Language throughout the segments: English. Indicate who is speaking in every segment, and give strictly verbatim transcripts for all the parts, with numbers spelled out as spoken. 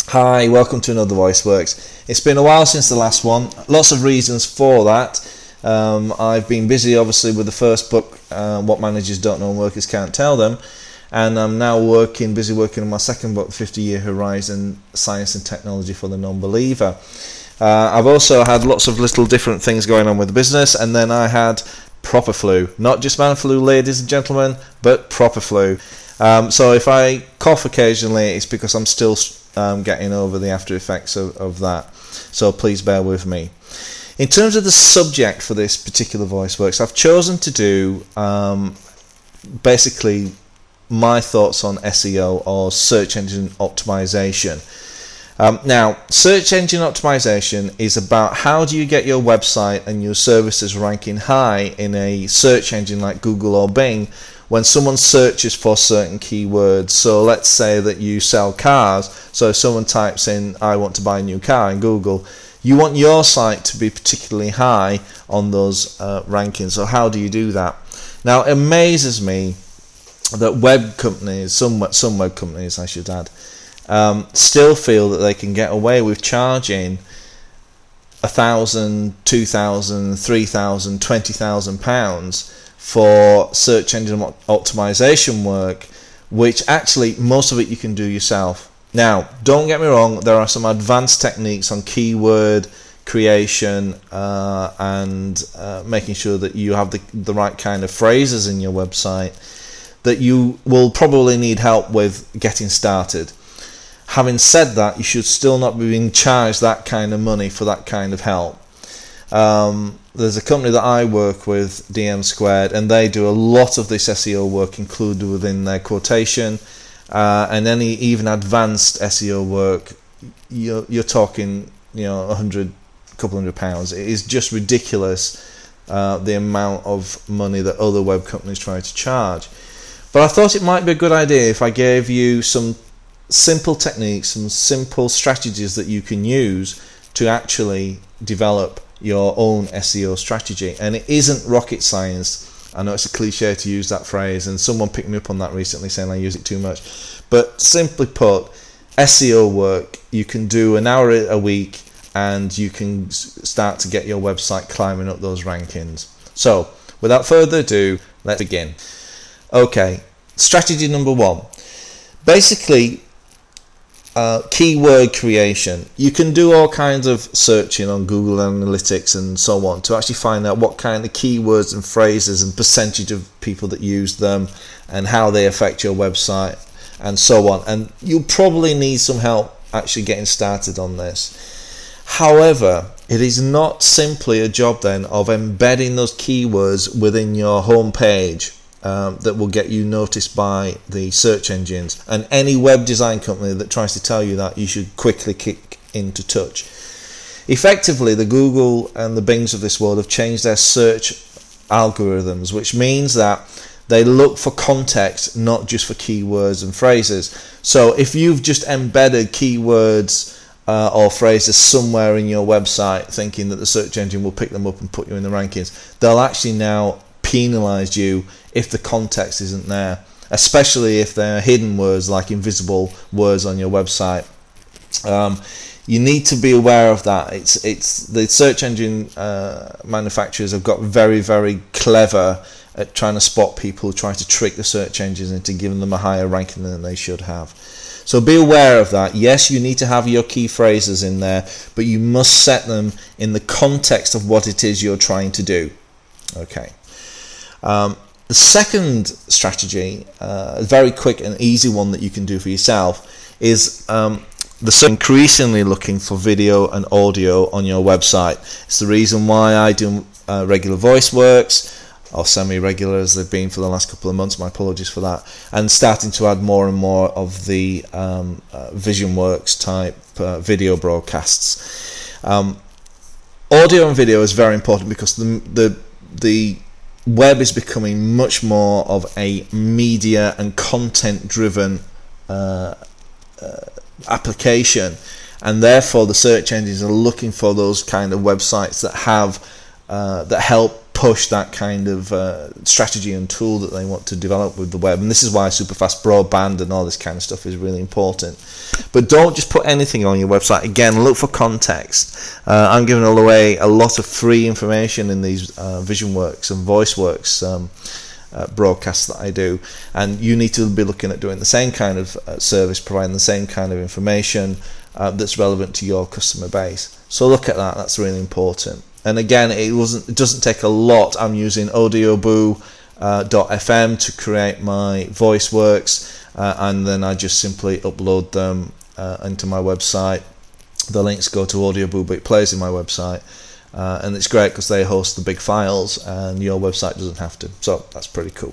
Speaker 1: Hi, welcome to another VoiceWorks. It's been a while since the last one. Lots of reasons for that. Um, I've been busy obviously with the first book, uh, What Managers Don't Know and Workers Can't Tell Them, and I'm now working, busy working on my second book, fifty year Horizon, Science and Technology for the Non-Believer. Uh, I've also had lots of little different things going on with the business, and then I had proper flu. Not just man flu, ladies and gentlemen, but proper flu. Um, so if I cough occasionally, it's because I'm still um, getting over the after effects of, of that. So please bear with me. In terms of the subject for this particular VoiceWorks, I've chosen to do um, basically my thoughts on S E O, or search engine optimization. Um, now, search engine optimization is about how do you get your website and your services ranking high in a search engine like Google or Bing when someone searches for certain keywords. So let's say that you sell cars, so if someone types in I want to buy a new car in Google, you want your site to be particularly high on those uh, rankings. So how do you do that? Now, it amazes me that web companies, some, some web companies I should add, um, still feel that they can get away with charging a thousand, two thousand, three thousand, twenty thousand pounds for search engine optimization work, which actually most of it you can do yourself. Now, don't get me wrong, there are some advanced techniques on keyword creation uh, and uh, making sure that you have the, the right kind of phrases in your website that you will probably need help with getting started. Having said that, you should still not be being charged that kind of money for that kind of help. Um, there's a company that I work with, D M Squared, and they do a lot of this S E O work included within their quotation, uh, and any even advanced S E O work, you're, you're talking, you know, a hundred, couple hundred pounds. It is just ridiculous uh, the amount of money that other web companies try to charge. But I thought it might be a good idea if I gave you some simple techniques, some simple strategies that you can use to actually develop your own S E O strategy. And it isn't rocket science. I know it's a cliche to use that phrase, and someone picked me up on that recently saying I use it too much. But simply put, S E O work, you can do an hour a week and you can start to get your website climbing up those rankings. So without further ado, let's begin. Okay, strategy number one. Basically, Uh, keyword creation. You can do all kinds of searching on Google Analytics and so on to actually find out what kind of keywords and phrases and percentage of people that use them and how they affect your website and so on. And you'll probably need some help actually getting started on this. However, it is not simply a job then of embedding those keywords within your home page Um, that will get you noticed by the search engines, and any web design company that tries to tell you that, you should quickly kick into touch. Effectively, the Google and the Bings of this world have changed their search algorithms, which means that they look for context, not just for keywords and phrases. So if you've just embedded keywords uh, or phrases somewhere in your website thinking that the search engine will pick them up and put you in the rankings, they'll actually now penalize you if the context isn't there, especially if they're hidden words like invisible words on your website. Um, you need to be aware of that. It's it's the search engine uh, manufacturers have got very very clever at trying to spot people who try to trick the search engines into giving them a higher ranking than they should have. So be aware of that. Yes, you need to have your key phrases in there, but you must set them in the context of what it is you're trying to do. Okay. Um, the second strategy, uh, a very quick and easy one that you can do for yourself, is um, the increasingly looking for video and audio on your website. It's the reason why I do uh, regular VoiceWorks, or semi-regular as they've been for the last couple of months. My apologies for that. And starting to add more and more of the um, uh, VisionWorks type uh, video broadcasts. Um, audio and video is very important because the the the web is becoming much more of a media and content driven uh, uh, application, and therefore the search engines are looking for those kind of websites that have uh, that help push that kind of uh, strategy and tool that they want to develop with the web. And this is why super fast broadband and all this kind of stuff is really important. But don't just put anything on your website. Again, look for context. Uh, I'm giving away a lot of free information in these uh, VisionWorks and VoiceWorks um, uh, broadcasts that I do, and you need to be looking at doing the same kind of uh, service, providing the same kind of information uh, that's relevant to your customer base. So look at that. That's really important. And again, it wasn't. It doesn't take a lot. I'm using audioboo dot f m to create my VoiceWorks, uh, and then I just simply upload them uh, into my website. The links go to Audioboo, but it plays in my website, uh, and it's great because they host the big files, and your website doesn't have to. So that's pretty cool.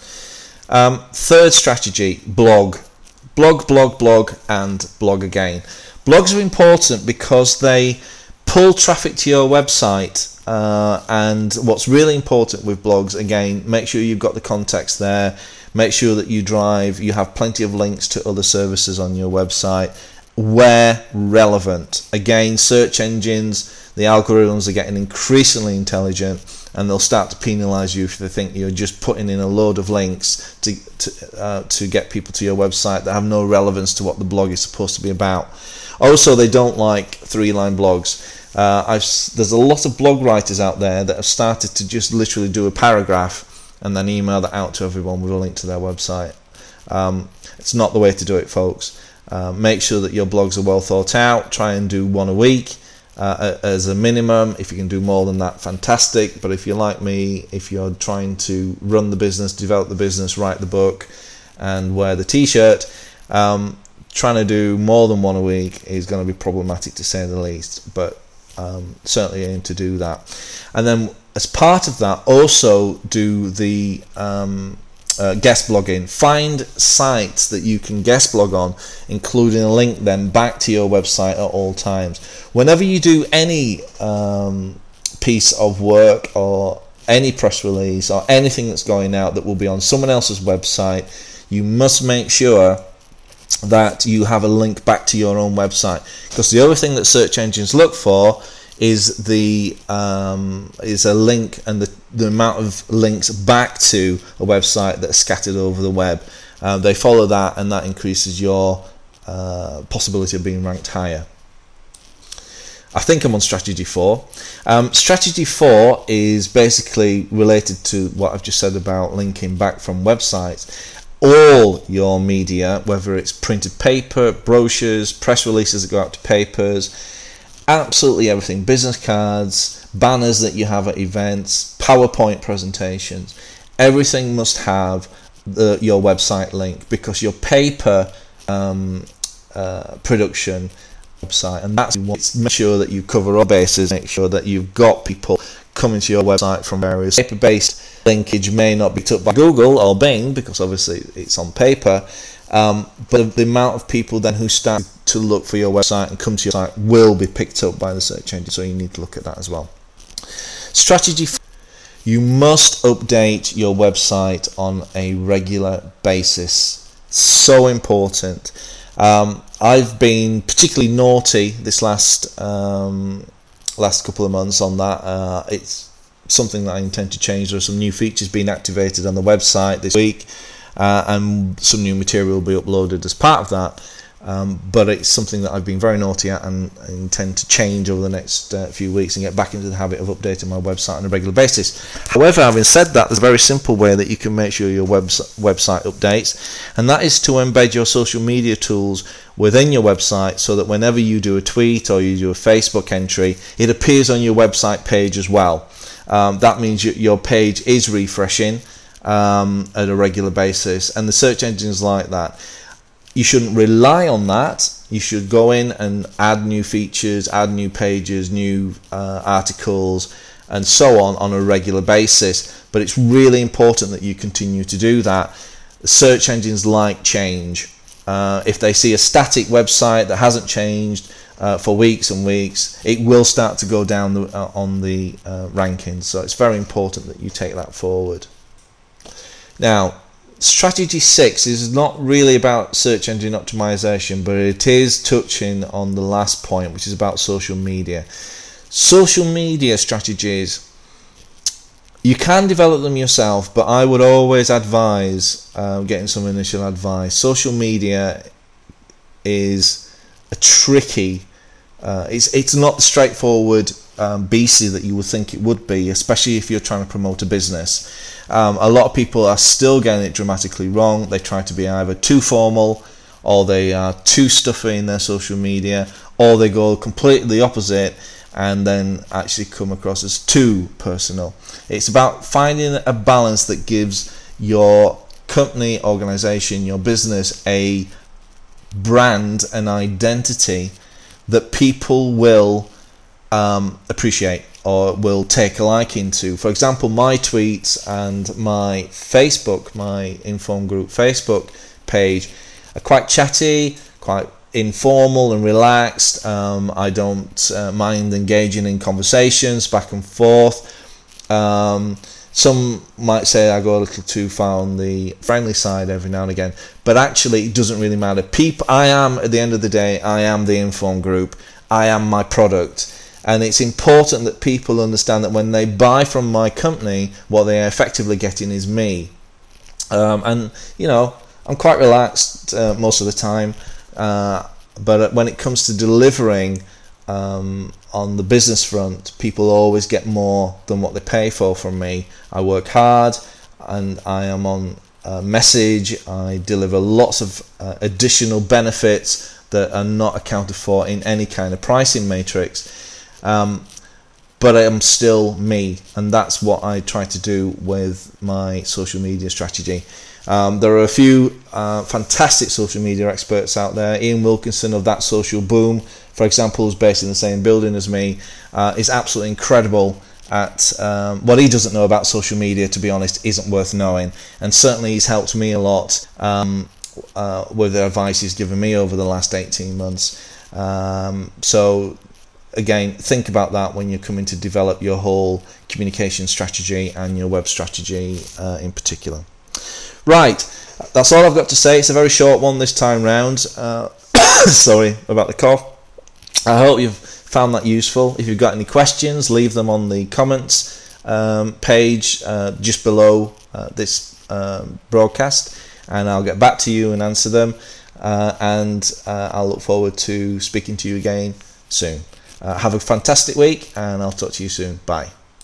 Speaker 1: Um, third strategy: blog, blog, blog, blog, and blog again. Blogs are important because they pull traffic to your website, uh, and what's really important with blogs, again, make sure you've got the context there, make sure that you drive, you have plenty of links to other services on your website where relevant. Again, search engines, the algorithms are getting increasingly intelligent, and they'll start to penalize you if they think you're just putting in a load of links to to, uh, to get people to your website that have no relevance to what the blog is supposed to be about. Also, they don't like three-line blogs. Uh, I've, there's a lot of blog writers out there that have started to just literally do a paragraph and then email that out to everyone with a link to their website. Um, it's not the way to do it, folks. Uh, make sure that your blogs are well thought out. Try and do one a week uh, as a minimum. If you can do more than that, fantastic. But if you're like me, if you're trying to run the business, develop the business, write the book, and wear the t-shirt, um, trying to do more than one a week is going to be problematic, to say the least. But um, certainly aim to do that. And then as part of that, also do the um, uh, guest blogging. Find sites that you can guest blog on, including a link then back to your website at all times. Whenever you do any um, piece of work or any press release or anything that's going out that will be on someone else's website, you must make sure that you have a link back to your own website, because the other thing that search engines look for is the um, is a link and the, the amount of links back to a website that are scattered over the web. Uh, they follow that, and that increases your uh, possibility of being ranked higher. I think I'm on strategy four. Um, strategy four is basically related to what I've just said about linking back from websites. All your media, whether it's printed paper, brochures, press releases that go out to papers, absolutely everything, business cards, banners that you have at events, PowerPoint presentations, everything must have the, your website link, because your paper um, uh, production website, and that's what, make sure that you cover all bases, make sure that you've got people coming to your website from various paper-based linkage may not be picked up by Google or Bing, because obviously it's on paper, um, but the amount of people then who start to look for your website and come to your site will be picked up by the search engine, so you need to look at that as well. Strategy: you must update your website on a regular basis. So important. Um, I've been particularly naughty this last um, last couple of months on that. Uh, it's something that I intend to change. There are some new features being activated on the website this week, uh, and some new material will be uploaded as part of that. Um, but it's something that I've been very naughty at, and I intend to change over the next uh, few weeks and get back into the habit of updating my website on a regular basis. However, having said that, there's a very simple way that you can make sure your webs- website updates, and that is to embed your social media tools within your website, so that whenever you do a tweet or you do a Facebook entry, it appears on your website page as well. Um, that means you, your page is refreshing um, at a regular basis, and the search engines like that. You shouldn't rely on that. You should go in and add new features, add new pages, new uh, articles, and so on on a regular basis. But it's really important that you continue to do that. Search engines like change. Uh, if they see a static website that hasn't changed uh, for weeks and weeks, it will start to go down the, uh, on the uh, rankings. So it's very important that you take that forward. Now, strategy six is not really about search engine optimization, but it is touching on the last point, which is about social media. Social media strategies. You can develop them yourself, but I would always advise uh, getting some initial advice. Social media is a tricky, uh, it's, it's not the straightforward um, B C that you would think it would be, especially if you're trying to promote a business. Um, a lot of people are still getting it dramatically wrong. They try to be either too formal, or they are too stuffy in their social media, or they go completely opposite and then actually come across as too personal. It's about finding a balance that gives your company, organization, your business a brand, an identity that people will um, appreciate or will take a liking to. For example, my tweets and my Facebook, my Inform Group Facebook page, are quite chatty, quite informal and relaxed. Um, I don't uh, mind engaging in conversations back and forth. Um, some might say I go a little too far on the friendly side every now and again, but actually it doesn't really matter. People, I am, at the end of the day, I am the Inform Group. I am my product. And it's important that people understand that when they buy from my company, what they are effectively getting is me. Um, and, you know, I'm quite relaxed uh, most of the time. Uh, but when it comes to delivering um, on the business front, people always get more than what they pay for from me. I work hard and I am on uh, message. I deliver lots of uh, additional benefits that are not accounted for in any kind of pricing matrix. Um, but I am still me, and that's what I try to do with my social media strategy. Um, there are a few uh, fantastic social media experts out there. Ian Wilkinson of That Social Boom, for example, who's based in the same building as me, uh, is absolutely incredible at um, what he doesn't know about social media, to be honest, isn't worth knowing. And certainly he's helped me a lot um, uh, with the advice he's given me over the last eighteen months. Um, so again, think about that when you're coming to develop your whole communication strategy and your web strategy uh, in particular. Right, that's all I've got to say. It's a very short one this time round. Uh, sorry about the cough. I hope you've found that useful. If you've got any questions, leave them on the comments um, page uh, just below uh, this um, broadcast, and I'll get back to you and answer them. Uh, and uh, I'll look forward to speaking to you again soon. Uh, have a fantastic week, and I'll talk to you soon. Bye.